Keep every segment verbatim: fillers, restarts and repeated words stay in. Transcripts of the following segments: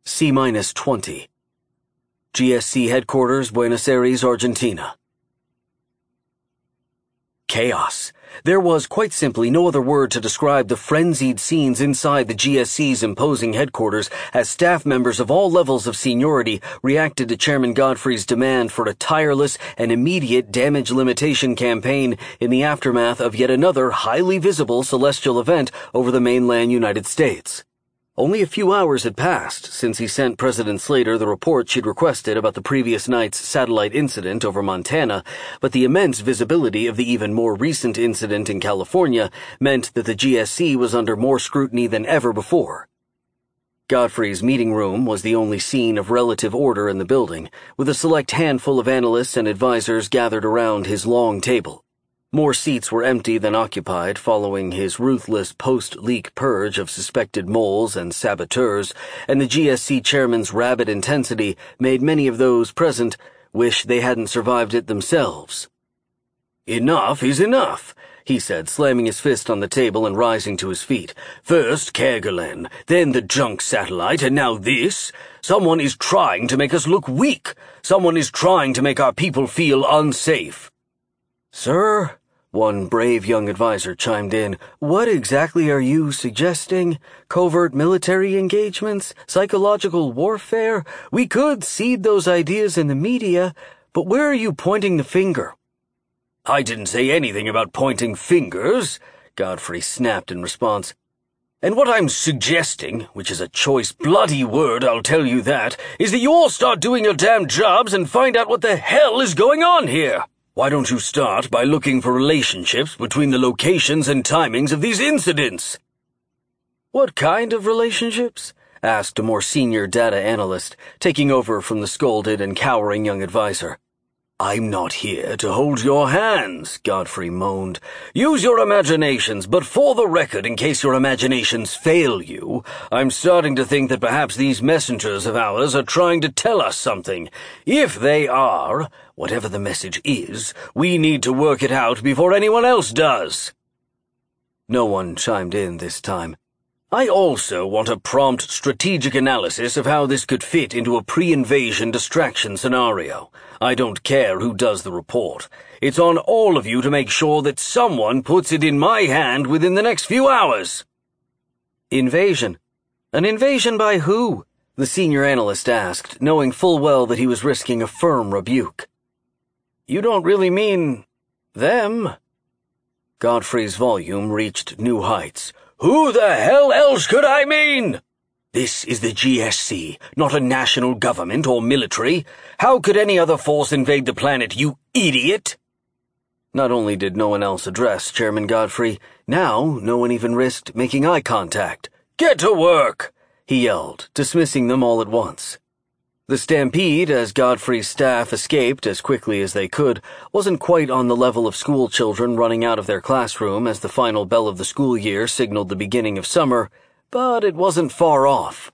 C minus twenty. G S C headquarters, Buenos Aires, Argentina. Chaos. There was, quite simply, no other word to describe the frenzied scenes inside the G S C's imposing headquarters as staff members of all levels of seniority reacted to Chairman Godfrey's demand for a tireless and immediate damage limitation campaign in the aftermath of yet another highly visible celestial event over the mainland United States. Only a few hours had passed since he sent President Slater the report she'd requested about the previous night's satellite incident over Montana, but the immense visibility of the even more recent incident in California meant that the G S C was under more scrutiny than ever before. Godfrey's meeting room was the only scene of relative order in the building, with a select handful of analysts and advisors gathered around his long table. More seats were empty than occupied following his ruthless post-leak purge of suspected moles and saboteurs, and the G S C chairman's rabid intensity made many of those present wish they hadn't survived it themselves. "Enough is enough," he said, slamming his fist on the table and rising to his feet. "First Kerguelen, then the junk satellite, and now this. Someone is trying to make us look weak. Someone is trying to make our people feel unsafe." "Sir," one brave young advisor chimed in, "what exactly are you suggesting? Covert military engagements? Psychological warfare? We could seed those ideas in the media, but where are you pointing the finger?" "I didn't say anything about pointing fingers," Godfrey snapped in response. "And what I'm suggesting, which is a choice bloody word, I'll tell you that, is that you all start doing your damn jobs and find out what the hell is going on here. Why don't you start by looking for relationships between the locations and timings of these incidents?" "What kind of relationships?" asked a more senior data analyst, taking over from the scolded and cowering young advisor. "I'm not here to hold your hands," Godfrey moaned. "Use your imaginations, but for the record, in case your imaginations fail you, I'm starting to think that perhaps these messengers of ours are trying to tell us something. If they are, whatever the message is, we need to work it out before anyone else does." No one chimed in this time. "I also want a prompt strategic analysis of how this could fit into a pre-invasion distraction scenario. I don't care who does the report. It's on all of you to make sure that someone puts it in my hand within the next few hours." "Invasion? An invasion by who?" the senior analyst asked, knowing full well that he was risking a firm rebuke. "You don't really mean them?" Godfrey's volume reached new heights. "Who the hell else could I mean? This is the G S C, not a national government or military. How could any other force invade the planet, you idiot?" Not only did no one else address Chairman Godfrey, now no one even risked making eye contact. "Get to work!" he yelled, dismissing them all at once. The stampede, as Godfrey's staff escaped as quickly as they could, wasn't quite on the level of school children running out of their classroom as the final bell of the school year signaled the beginning of summer, but it wasn't far off.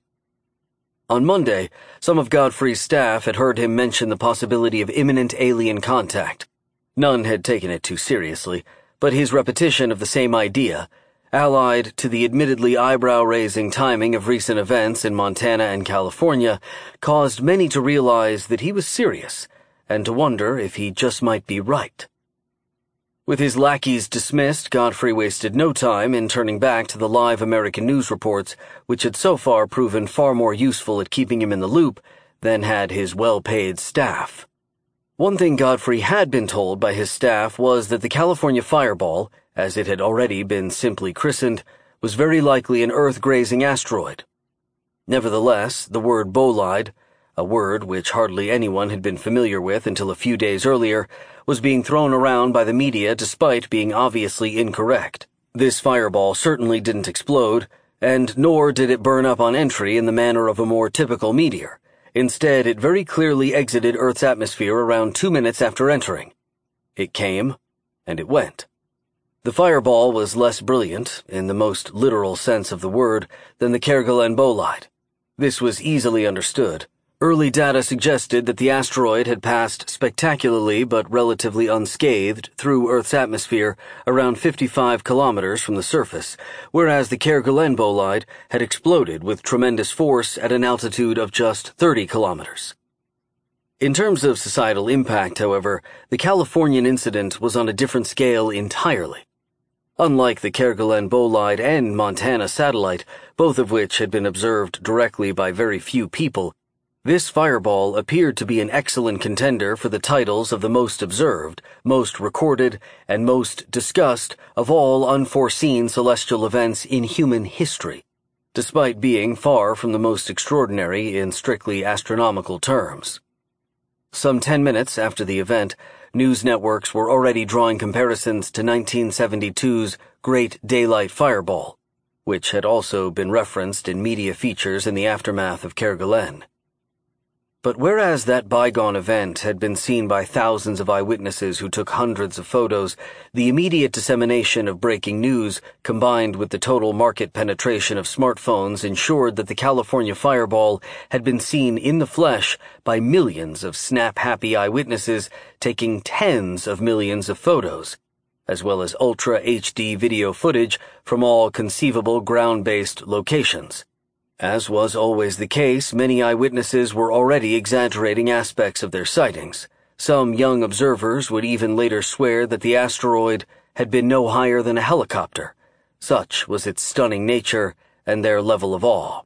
On Monday, some of Godfrey's staff had heard him mention the possibility of imminent alien contact. None had taken it too seriously, but his repetition of the same idea, allied to the admittedly eyebrow-raising timing of recent events in Montana and California, caused many to realize that he was serious, and to wonder if he just might be right. With his lackeys dismissed, Godfrey wasted no time in turning back to the live American news reports, which had so far proven far more useful at keeping him in the loop than had his well-paid staff. One thing Godfrey had been told by his staff was that the California Fireball, as it had already been simply christened, was very likely an Earth-grazing asteroid. Nevertheless, the word bolide, a word which hardly anyone had been familiar with until a few days earlier, was being thrown around by the media despite being obviously incorrect. This fireball certainly didn't explode, and nor did it burn up on entry in the manner of a more typical meteor. Instead, it very clearly exited Earth's atmosphere around two minutes after entering. It came, and it went. The fireball was less brilliant, in the most literal sense of the word, than the Kerguelen bolide. This was easily understood. Early data suggested that the asteroid had passed spectacularly but relatively unscathed through Earth's atmosphere around fifty-five kilometers from the surface, whereas the Kerguelen bolide had exploded with tremendous force at an altitude of just thirty kilometers. In terms of societal impact, however, the Californian incident was on a different scale entirely. Unlike the Kerguelen bolide and Montana satellite, both of which had been observed directly by very few people, this fireball appeared to be an excellent contender for the titles of the most observed, most recorded, and most discussed of all unforeseen celestial events in human history, despite being far from the most extraordinary in strictly astronomical terms. Some ten minutes after the event, news networks were already drawing comparisons to nineteen seventy-two's Great Daylight Fireball, which had also been referenced in media features in the aftermath of Kerguelen. But whereas that bygone event had been seen by thousands of eyewitnesses who took hundreds of photos, the immediate dissemination of breaking news, combined with the total market penetration of smartphones, ensured that the California fireball had been seen in the flesh by millions of snap-happy eyewitnesses taking tens of millions of photos, as well as Ultra H D video footage from all conceivable ground-based locations. As was always the case, many eyewitnesses were already exaggerating aspects of their sightings. Some young observers would even later swear that the asteroid had been no higher than a helicopter. Such was its stunning nature and their level of awe.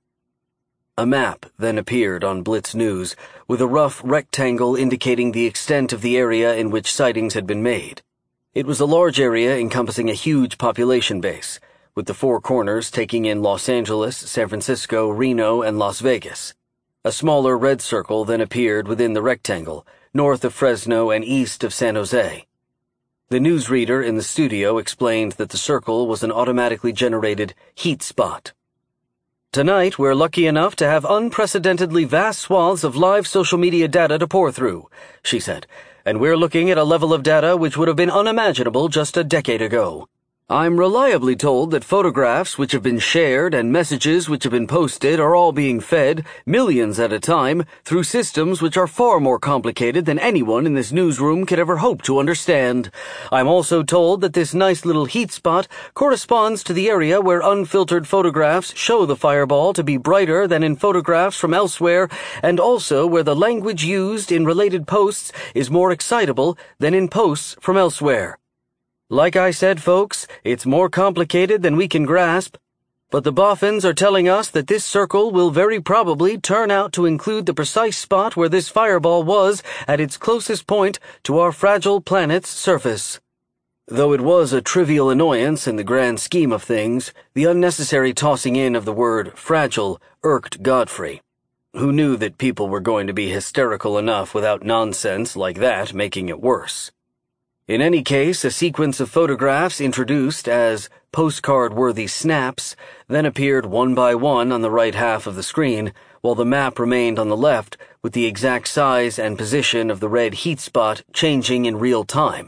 A map then appeared on Blitz News, with a rough rectangle indicating the extent of the area in which sightings had been made. It was a large area encompassing a huge population base, with the four corners taking in Los Angeles, San Francisco, Reno, and Las Vegas. A smaller red circle then appeared within the rectangle, north of Fresno and east of San Jose. The newsreader in the studio explained that the circle was an automatically generated heat spot. "Tonight, we're lucky enough to have unprecedentedly vast swaths of live social media data to pour through," she said, "and we're looking at a level of data which would have been unimaginable just a decade ago. I'm reliably told that photographs which have been shared and messages which have been posted are all being fed, millions at a time, through systems which are far more complicated than anyone in this newsroom could ever hope to understand. I'm also told that this nice little heat spot corresponds to the area where unfiltered photographs show the fireball to be brighter than in photographs from elsewhere, and also where the language used in related posts is more excitable than in posts from elsewhere. Like I said, folks, it's more complicated than we can grasp, but the boffins are telling us that this circle will very probably turn out to include the precise spot where this fireball was at its closest point to our fragile planet's surface." Though it was a trivial annoyance in the grand scheme of things, the unnecessary tossing in of the word fragile irked Godfrey, who knew that people were going to be hysterical enough without nonsense like that making it worse. In any case, a sequence of photographs introduced as postcard-worthy snaps then appeared one by one on the right half of the screen, while the map remained on the left with the exact size and position of the red heat spot changing in real time.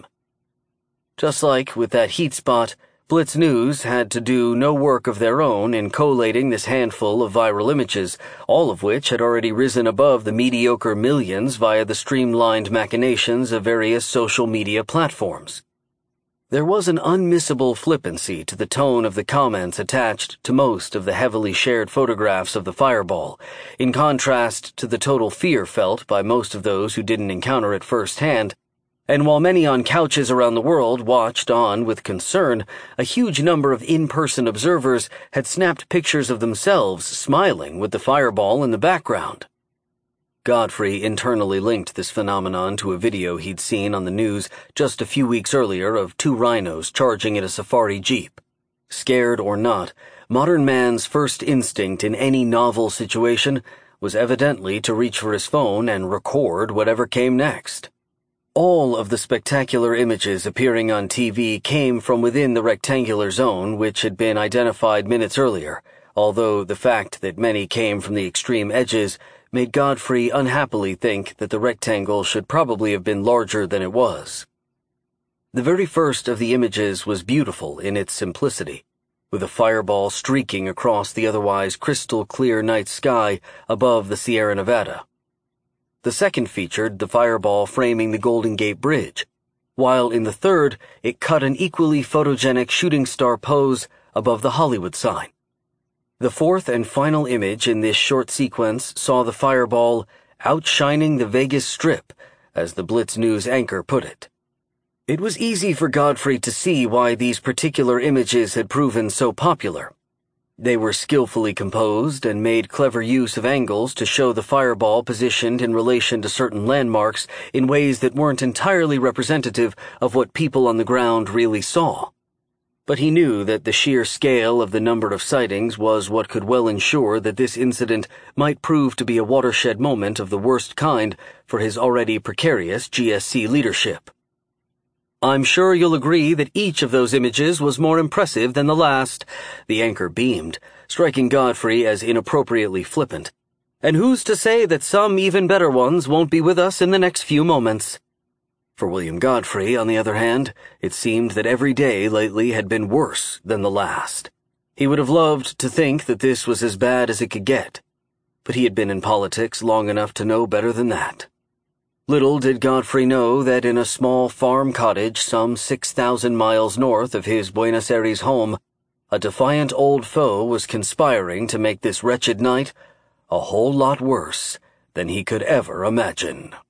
Just like with that heat spot, Blitz News had to do no work of their own in collating this handful of viral images, all of which had already risen above the mediocre millions via the streamlined machinations of various social media platforms. There was an unmissable flippancy to the tone of the comments attached to most of the heavily shared photographs of the fireball, in contrast to the total fear felt by most of those who didn't encounter it firsthand. And while many on couches around the world watched on with concern, a huge number of in-person observers had snapped pictures of themselves smiling with the fireball in the background. Godfrey internally linked this phenomenon to a video he'd seen on the news just a few weeks earlier of two rhinos charging at a safari jeep. Scared or not, modern man's first instinct in any novel situation was evidently to reach for his phone and record whatever came next. All of the spectacular images appearing on T V came from within the rectangular zone which had been identified minutes earlier, although the fact that many came from the extreme edges made Godfrey unhappily think that the rectangle should probably have been larger than it was. The very first of the images was beautiful in its simplicity, with a fireball streaking across the otherwise crystal-clear night sky above the Sierra Nevada. The second featured the fireball framing the Golden Gate Bridge, while in the third it cut an equally photogenic shooting star pose above the Hollywood sign. The fourth and final image in this short sequence saw the fireball outshining the Vegas Strip, as the Blitz News anchor put it. It was easy for Godfrey to see why these particular images had proven so popular. They were skillfully composed and made clever use of angles to show the fireball positioned in relation to certain landmarks in ways that weren't entirely representative of what people on the ground really saw. But he knew that the sheer scale of the number of sightings was what could well ensure that this incident might prove to be a watershed moment of the worst kind for his already precarious G S C leadership. "I'm sure you'll agree that each of those images was more impressive than the last," the anchor beamed, striking Godfrey as inappropriately flippant. "And who's to say that some even better ones won't be with us in the next few moments?" For William Godfrey, on the other hand, it seemed that every day lately had been worse than the last. He would have loved to think that this was as bad as it could get, but he had been in politics long enough to know better than that. Little did Godfrey know that in a small farm cottage some six thousand miles north of his Buenos Aires home, a defiant old foe was conspiring to make this wretched night a whole lot worse than he could ever imagine.